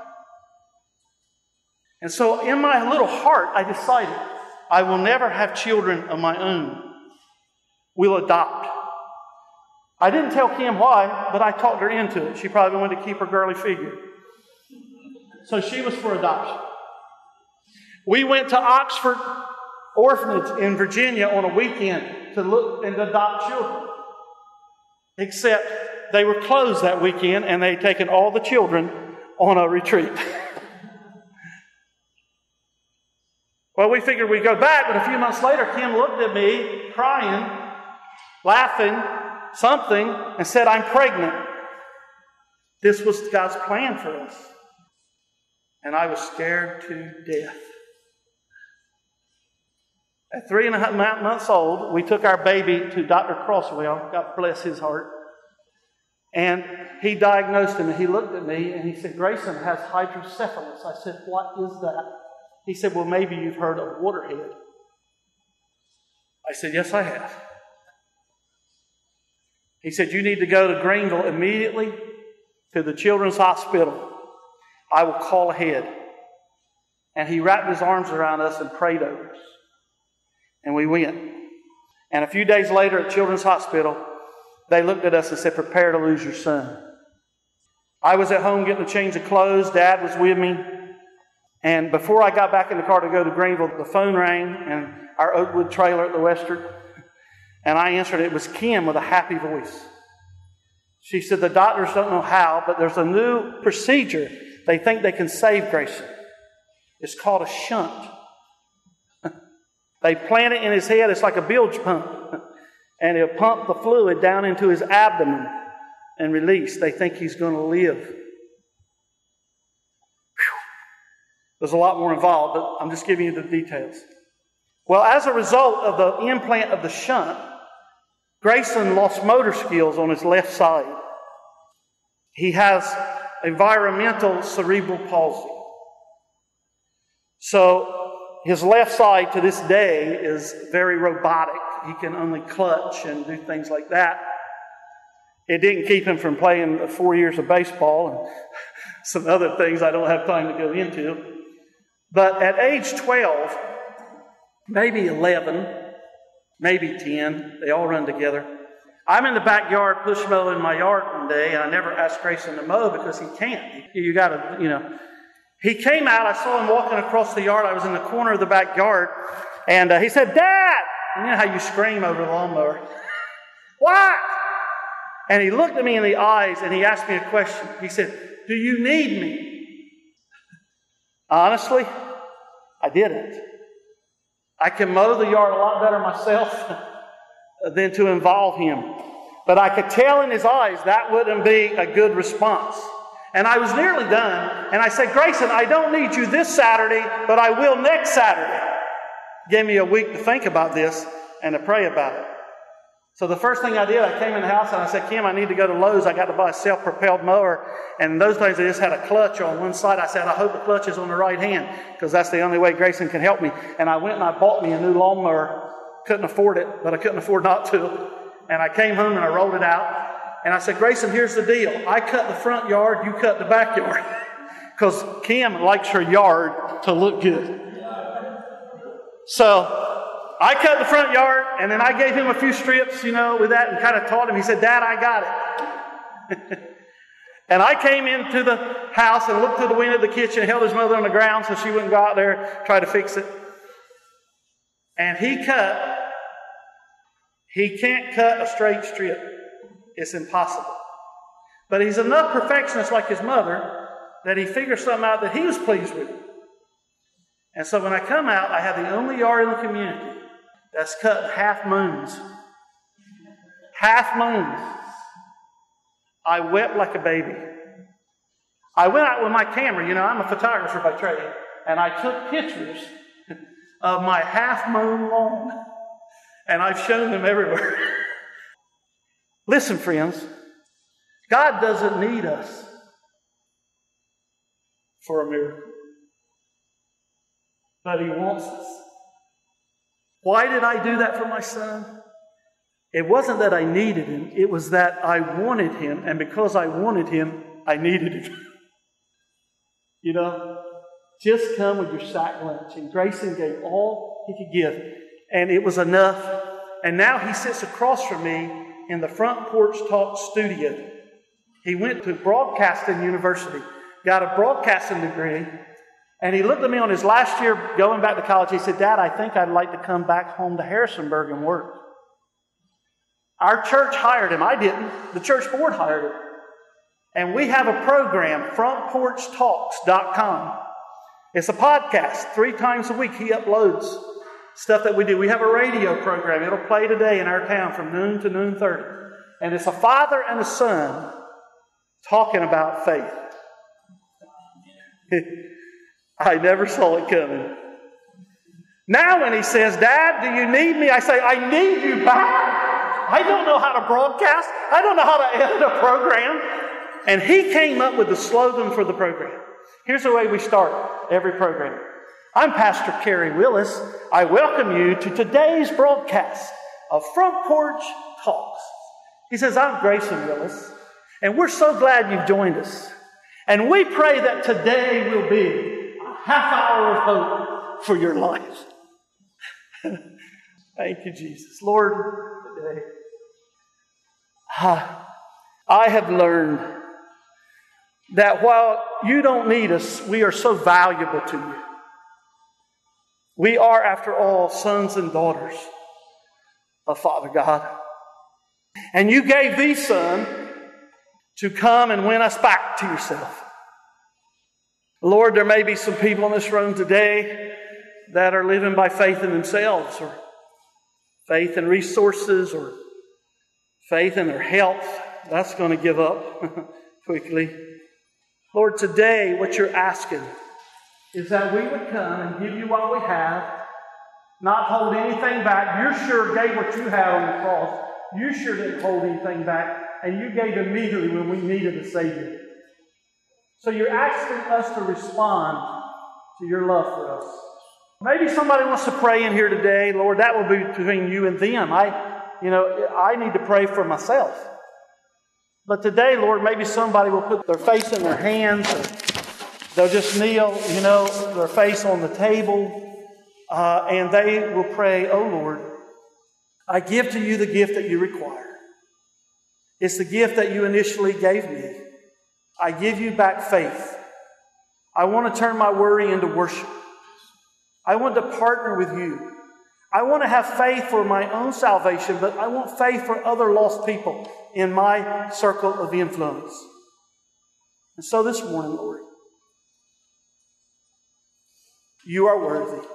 And so in my little heart, I decided I will never have children of my own. We'll adopt. I didn't tell Kim why, but I talked her into it. She probably wanted to keep her girly figure. So she was for adoption. We went to Oxford Orphanage in Virginia on a weekend to look and adopt children. Except they were closed that weekend and they'd taken all the children on a retreat. Well, we figured we'd go back, but a few months later, Kim looked at me, crying, laughing, something, and said, I'm pregnant. This was God's plan for us. And I was scared to death. At three and a half months old, we took our baby to Doctor Crosswell, God bless his heart, and he diagnosed him, and he looked at me, and he said, Grayson has hydrocephalus. I said, what is that? He said, well, maybe you've heard of waterhead. I said, yes, I have. He said, you need to go to Greenville immediately to the Children's Hospital. I will call ahead. And he wrapped his arms around us and prayed over us. And we went. And a few days later at Children's Hospital, they looked at us and said, prepare to lose your son. I was at home getting a change of clothes. Dad was with me. And before I got back in the car to go to Greenville, the phone rang and our Oakwood trailer at the Western. And I answered. It was Kim with a happy voice. She said, the doctors don't know how, but there's a new procedure. They think they can save Grayson. It's called a shunt. They plant it in his head. It's like a bilge pump. And it'll pump the fluid down into his abdomen and release. They think he's going to live. There's a lot more involved, but I'm just giving you the details. Well, as a result of the implant of the shunt, Grayson lost motor skills on his left side. He has environmental cerebral palsy. So his left side to this day is very robotic. He can only clutch and do things like that. It didn't keep him from playing four years of baseball and some other things I don't have time to go into. But at age twelve, maybe eleven, maybe ten, they all run together. I'm in the backyard push mowing my yard one day, and I never asked Grayson to mow because he can't. You got to, you know. He came out, I saw him walking across the yard. I was in the corner of the backyard, and uh, he said, Dad! And you know how you scream over the lawnmower. What? And he looked at me in the eyes, and he asked me a question. He said, do you need me? Honestly, I didn't. I can mow the yard a lot better myself than to involve him. But I could tell in his eyes that wouldn't be a good response. And I was nearly done, and I said, Grayson, I don't need you this Saturday, but I will next Saturday. Gave me a week to think about this and to pray about it. So the first thing I did, I came in the house and I said, Kim, I need to go to Lowe's. I got to buy a self-propelled mower. And in those days, they just had a clutch on one side. I said, I hope the clutch is on the right hand because that's the only way Grayson can help me. And I went and I bought me a new lawnmower. Couldn't afford it, but I couldn't afford not to. And I came home and I rolled it out. And I said, Grayson, here's the deal. I cut the front yard, you cut the backyard. Because Kim likes her yard to look good. So I cut the front yard, and then I gave him a few strips, you know, with that, and kind of taught him. He said, Dad, I got it. And I came into the house and looked through the window of the kitchen, held his mother on the ground so she wouldn't go out there, try to fix it. And he cut. He can't cut a straight strip. It's impossible. But he's enough perfectionist like his mother that he figured something out that he was pleased with. And so when I come out, I have the only yard in the community that's cut in half moons. Half moons. I wept like a baby. I went out with my camera. You know, I'm a photographer by trade. And I took pictures of my half-mown lawn. And I've shown them everywhere. Listen, friends, God doesn't need us for a miracle, but He wants us. Why did I do that for my son? It wasn't that I needed him. It was that I wanted him. And because I wanted him, I needed him. You know, just come with your sack lunch. And Grayson gave all he could give. And it was enough. And now he sits across from me in the Front Porch Talk studio. He went to Broadcasting University, got a broadcasting degree. And he looked at me on his last year going back to college. He said, Dad, I think I'd like to come back home to Harrisonburg and work. Our church hired him. I didn't. The church board hired him. And we have a program, front porch talks dot com. It's a podcast. Three times a week he uploads stuff that we do. We have a radio program. It'll play today in our town from noon to noon thirty. And it's a father and a son talking about faith. I never saw it coming. Now when he says, Dad, do you need me? I say, I need you back. I don't know how to broadcast. I don't know how to edit a program. And he came up with the slogan for the program. Here's the way we start every program. I'm Pastor Kerry Willis. I welcome you to today's broadcast of Front Porch Talks. He says, I'm Grayson Willis, and we're so glad you've joined us. And we pray that today will be a half hour of hope for your life. Thank you, Jesus. Lord, today, I have learned that while you don't need us, we are so valuable to you. We are, after all, sons and daughters of Father God. And you gave the Son to come and win us back to yourself. Lord, there may be some people in this room today that are living by faith in themselves, or faith in resources, or faith in their health. That's going to give up quickly. Lord, today what you're asking is that we would come and give you what we have, not hold anything back. You sure gave what you had on the cross. You sure didn't hold anything back. And you gave immediately when we needed a Savior. So you're asking us to respond to your love for us. Maybe somebody wants to pray in here today. Lord, that will be between you and them. I, you know, I need to pray for myself. But today, Lord, maybe somebody will put their face in their hands. Or they'll just kneel, you know, their face on the table. Uh, and they will pray, oh, Lord, I give to you the gift that you require. It's the gift that you initially gave me. I give you back faith. I want to turn my worry into worship. I want to partner with you. I want to have faith for my own salvation, but I want faith for other lost people in my circle of influence. And so this morning, Lord, you are worthy.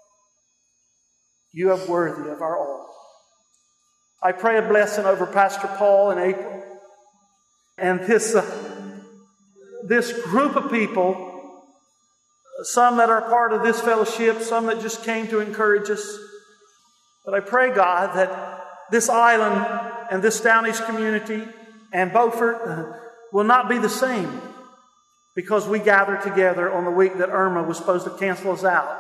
You are worthy of our all. I pray a blessing over Pastor Paul and April and this, uh, this group of people, some that are part of this fellowship, some that just came to encourage us. But I pray, God, that this island and this Down East community and Beaufort uh, will not be the same because we gathered together on the week that Irma was supposed to cancel us out.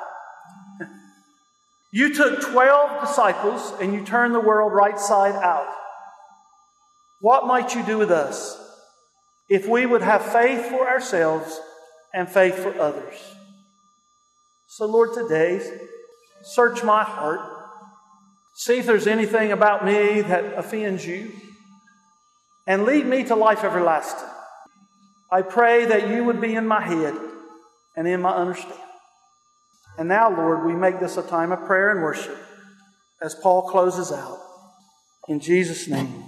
You took twelve disciples and you turned the world right side out. What might you do with us if we would have faith for ourselves and faith for others? So, Lord, today, search my heart. See if there's anything about me that offends you. And lead me to life everlasting. I pray that you would be in my head and in my understanding. And now, Lord, we make this a time of prayer and worship as Paul closes out. In Jesus' name.